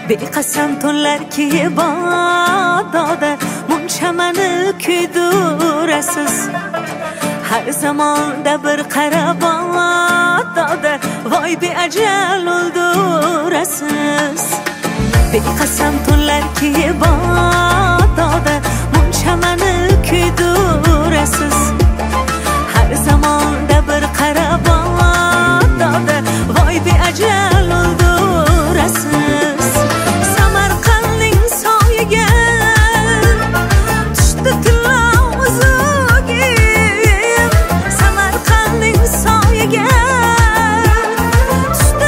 beqasam tunlarki ibododa muncha meni kuydirasiz. Har zamonda bir qarab doda voy beajal o'ldirasiz. Beqasam tunlarki ibododa muncha meni kuydirasiz. Har zamonda bir qarab doda voy beajal o'ldirasiz. Samarqandning soyiga tushdi tilozugim. Samarqandning soyiga tushdi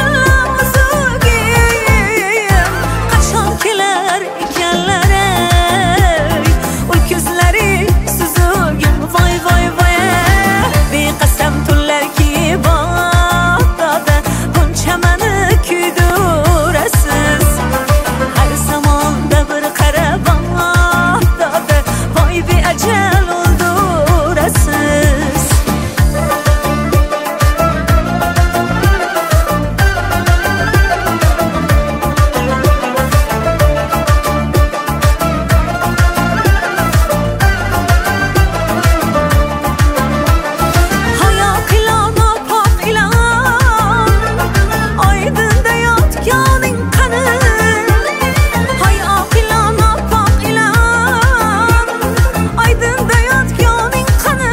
tilozugim. Qachon kelar ekanlar ey ko'zlari suzugim. Voy voy voy beqasam tunlarki ibododa buncha meni kuydirasiz. Har zamonda bir qarab doda voy beajal o'ldirasiz. Hayot ilona pok ilon oydinda yotganing qani. Hayot ilona pok ilon oydinda yotganing qani.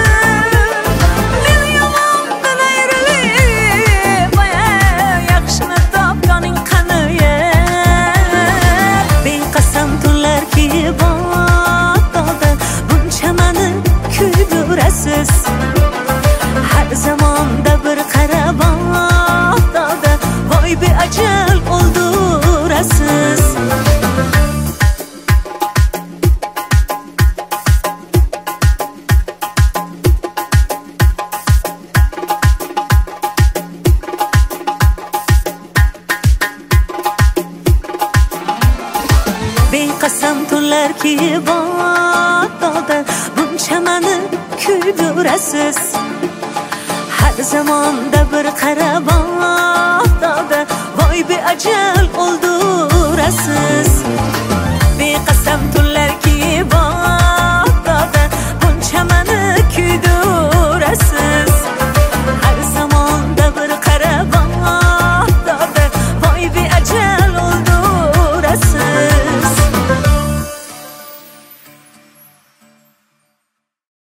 Men yomondan ayrilib yaxshini topganing qani. Beqasam tunlarki ibododa buncha meni kuydirasiz. Har zamonda bir qarab doda voy beajal o'ldirasiz. Beqasam tunlarki ibododa buncha meni kuydirasiz. Har zamonda bir qarab doda voy beajal o'ldirasiz. Beqasam tunlarki ibododa buncha meni